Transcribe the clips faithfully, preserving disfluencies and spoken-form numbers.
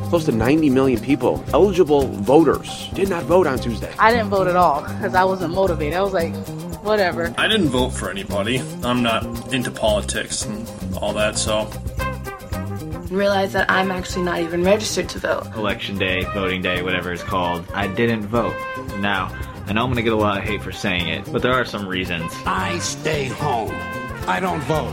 Close to ninety million people, eligible voters, did not vote on Tuesday. I didn't vote at all because I wasn't motivated. I was like, whatever. I didn't vote for anybody. I'm not into politics and all that, so... Realize that I'm actually not even registered to vote. Election day, voting day, whatever it's called. I didn't vote. Now, I know I'm going to get a lot of hate for saying it, but there are some reasons. I stay home. I don't vote.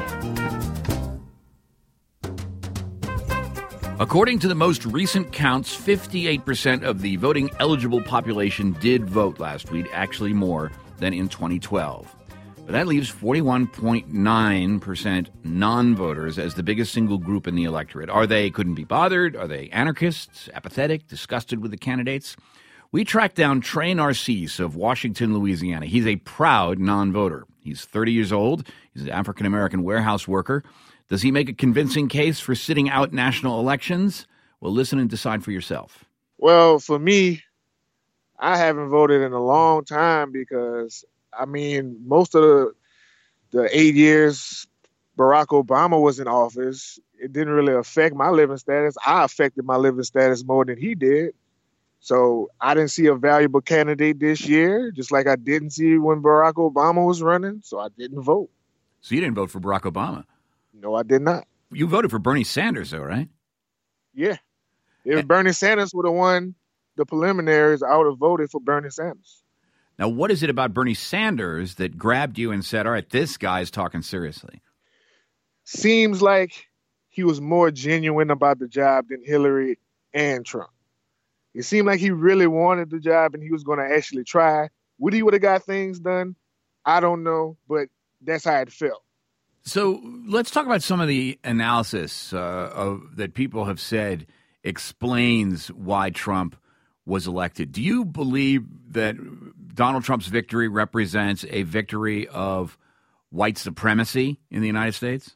According to the most recent counts, fifty-eight percent of the voting eligible population did vote last week, actually more than in twenty twelve. But that leaves forty-one point nine percent non-voters as the biggest single group in the electorate. Are they couldn't be bothered? Are they anarchists, apathetic, disgusted with the candidates? We tracked down Trey Narcisse of Washington, Louisiana. He's a proud non-voter. He's thirty years old. He's an African-American warehouse worker. Does he make a convincing case for sitting out national elections? Well, listen and decide for yourself. Well, for me, I haven't voted in a long time because, I mean, most of the, the eight years Barack Obama was in office, it didn't really affect my living status. I affected my living status more than he did. So I didn't see a valuable candidate this year, just like I didn't see when Barack Obama was running. So I didn't vote. So you didn't vote for Barack Obama? No, I did not. You voted for Bernie Sanders, though, right? Yeah. If Bernie Sanders would have won the preliminaries, I would have voted for Bernie Sanders. Now, what is it about Bernie Sanders that grabbed you and said, all right, this guy's talking seriously? Seems like he was more genuine about the job than Hillary and Trump. It seemed like he really wanted the job and he was going to actually try. Would he would have got things done? I don't know, but that's how it felt. So let's talk about some of the analysis uh, of, that people have said explains why Trump was elected. Do you believe that Donald Trump's victory represents a victory of white supremacy in the United States?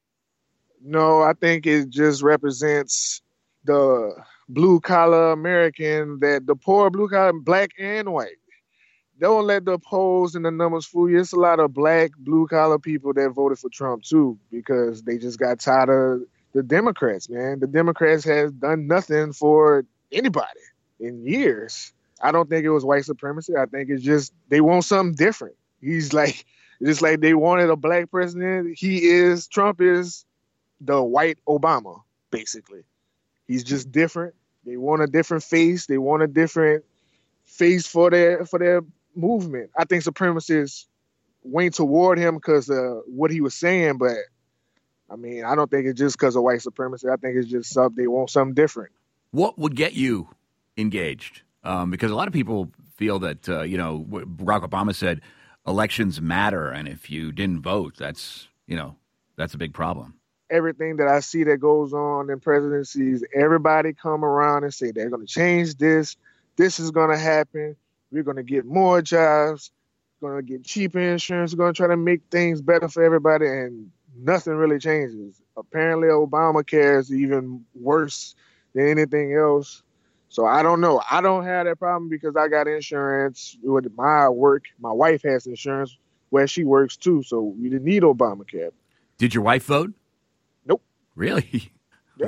No, I think it just represents the blue-collar American, that the poor blue-collar, black and white. Don't let the polls and the numbers fool you. It's a lot of black, blue-collar people that voted for Trump, too, because they just got tired of the Democrats, man. The Democrats has done nothing for anybody in years. I don't think it was white supremacy. I think it's just they want something different. He's like, just like they wanted a black president. He is, Trump is the white Obama, basically. He's just different. They want a different face. They want a different face for their for their movement. I think supremacists went toward him because of what he was saying, but I mean, I don't think it's just because of white supremacy. I think it's just something they want something different. What would get you engaged? Um, because a lot of people feel that, uh, you know, Barack Obama said elections matter, and if you didn't vote, that's, you know, that's a big problem. Everything that I see that goes on in presidencies, everybody come around and say they're going to change this. This is going to happen. We're going to get more jobs. We're going to get cheaper insurance. We're going to try to make things better for everybody, and nothing really changes. Apparently, Obamacare is even worse than anything else. So I don't know. I don't have that problem because I got insurance with my work. My wife has insurance where she works, too, so we didn't need Obamacare. Did your wife vote? Nope. Really? Yeah.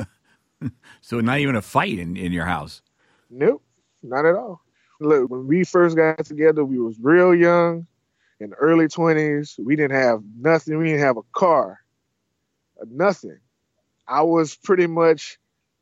So not even a fight in, in your house? Nope, not at all. Look, when we first got together, we was real young, in the early twenties. We didn't have nothing. We didn't have a car, nothing. I was pretty much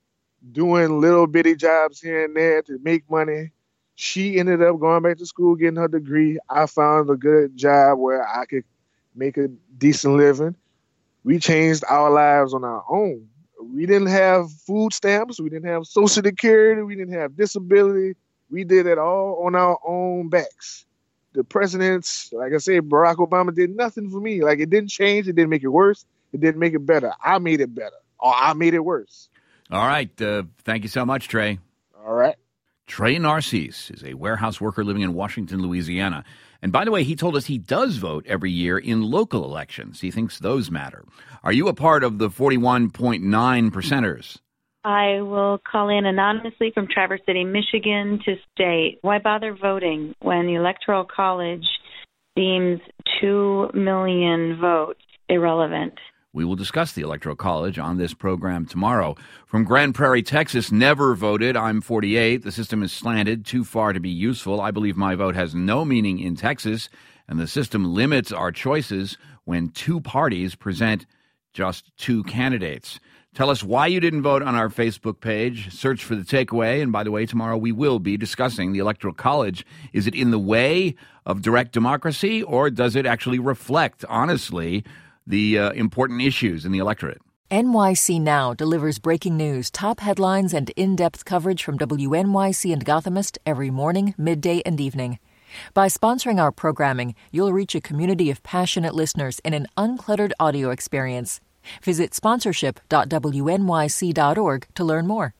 doing little bitty jobs here and there to make money. She ended up going back to school, getting her degree. I found a good job where I could make a decent living. We changed our lives on our own. We didn't have food stamps. We didn't have Social Security. We didn't have disability. We did it all on our own backs. The presidents, like I said, Barack Obama did nothing for me. Like, it didn't change. It didn't make it worse. It didn't make it better. I made it better, or I made it worse. All right. Uh, thank you so much, Trey. All right. Trey Narcisse is a warehouse worker living in Washington, Louisiana. And by the way, he told us he does vote every year in local elections. He thinks those matter. Are you a part of the forty-one point nine percenters? I will call in anonymously from Traverse City, Michigan to state, why bother voting when the Electoral College deems two million votes irrelevant? We will discuss the Electoral College on this program tomorrow. From Grand Prairie, Texas, never voted. I'm forty-eight. The system is slanted, too far to be useful. I believe my vote has no meaning in Texas, and the system limits our choices when two parties present just two candidates. Tell us why you didn't vote on our Facebook page. Search for The Takeaway. And by the way, tomorrow we will be discussing the Electoral College. Is it in the way of direct democracy, or does it actually reflect, honestly, the uh, important issues in the electorate? N Y C Now delivers breaking news, top headlines, and in-depth coverage from W N Y C and Gothamist every morning, midday, and evening. By sponsoring our programming, you'll reach a community of passionate listeners in an uncluttered audio experience. Visit sponsorship dot W N Y C dot org to learn more.